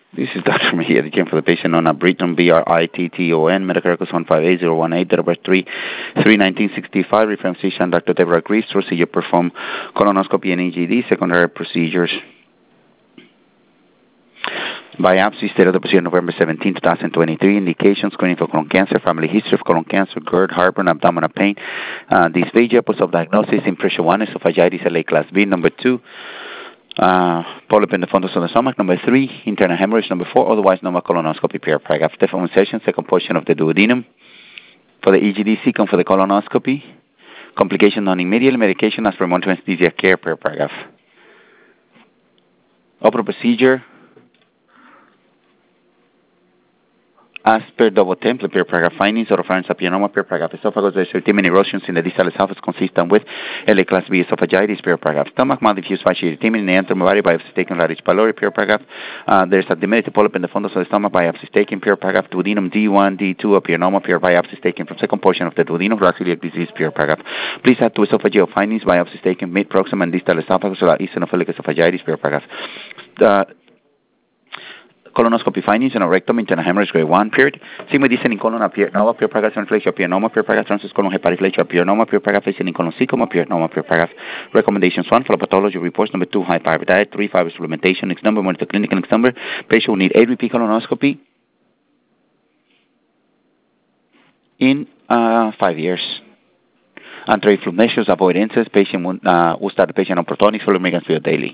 This is Dr. Mejia, the for the patient on a Britton, Britton, medical records 158018, date of birth 3/1965, reference physician Dr. Deborah Greaves, procedure perform colonoscopy and EGD, secondary procedures. Biopsy, state of the procedure November 17, 2023. Indications, screening for colon cancer, family history of colon cancer, GERD, heartburn, abdominal pain, dysphagia, post-diagnosis, impression 1, esophagitis, LA class B. Number 2, polyp in the fundus of the stomach. Number 3, internal hemorrhage. Number 4, otherwise normal colonoscopy, paragraph. Deformation, second portion of the duodenum. For the EGD, second for the colonoscopy. Complication non-immediate, medication as per monitoring anesthesia care, paragraph. Open procedure, as per double template, paragraph findings, oropharynx papilloma, paragraph esophagus, there's certain erosions in the distal esophagus consistent with LA class B esophagitis, paragraph stomach, mild diffuse fasciitis in the antrum body, biopsy taken Larich pylori, paragraph. There's a diminutive polyp in the fundus of the stomach, biopsy taken, paragraph. Duodenum D1, D2, a papilloma, biopsy taken from second portion of the duodenum, celiac disease, paragraph. Please add to esophageal findings, biopsy taken mid, proximal, and distal esophagus, eosinophilic esophagitis, paragraph. Colonoscopy findings in a rectum, internal hemorrhage grade 1, period. Sigma dicen in colon appear nova, pure paragraph, inflation appear nova, pure paragraph, transverse colon hyperiflation appear nova, pure paragraph, facing in colon cecum appear nova, pure paragraph. Recommendations 1, for pathology reports. Number 2, high fiber diet. 3, fiber supplementation. Next number, monitor clinical. Next number, patient will need 8 repeat colonoscopy in 5 years. Anti-reflux measures, avoid incest. Patient will start the patient on protonics for omega-3 daily.